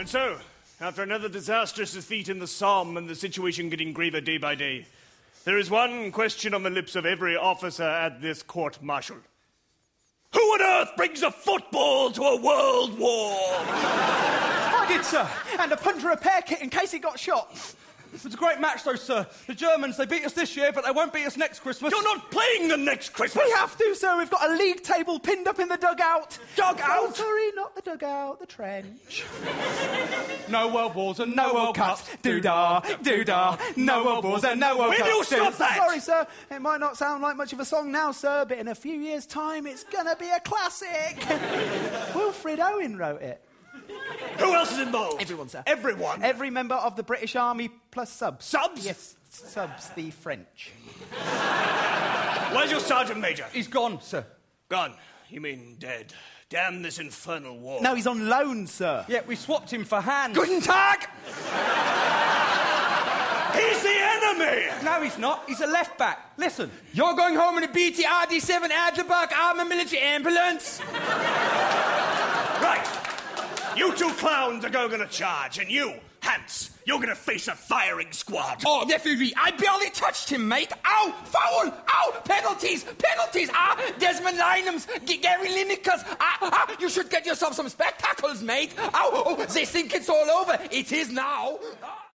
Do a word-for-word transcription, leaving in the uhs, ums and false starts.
And so, after another disastrous defeat in the Somme and the situation getting graver day by day, there is one question on the lips of every officer at this court-martial. Who on earth brings a football to a world war? I did, sir. And a punter repair kit in case he got shot. It was a great match, though, sir. The Germans, they beat us this year, but they won't beat us next Christmas. You're not playing the next Christmas! We have to, sir. We've got a league table pinned up in the dugout. Dugout? Oh, sorry, not the dugout, the trench. No world wars and no, no world cups. Do-da, do-da. No world wars and no world Will cups. you stop that? Sorry, sir. It might not sound like much of a song now, sir, but in a few years' time, it's gonna be a classic. Wilfred Owen wrote it. Who else is involved? Everyone, sir. Everyone? Every member of the British Army plus subs. Subs? Yes, subs, the French. Where's your sergeant major? He's gone, sir. Gone? You mean dead? Damn this infernal war. No, he's on loan, sir. Yeah, we swapped him for hands. Guten Tag! He's the enemy! No, he's not. He's a left back. Listen. You're going home in a B T R D seven Adlerbach Armored Military Ambulance? Right. You two clowns are going to charge, and you, Hans, you're going to face a firing squad. Oh, referee, I barely touched him, mate. Ow! Foul! Ow! Penalties! Penalties! Ah! Desmond Lynams! G- Gary Linekers! Ah! Ah! You should get yourself some spectacles, mate. Ow! Oh, they think it's all over. It is now. Ah.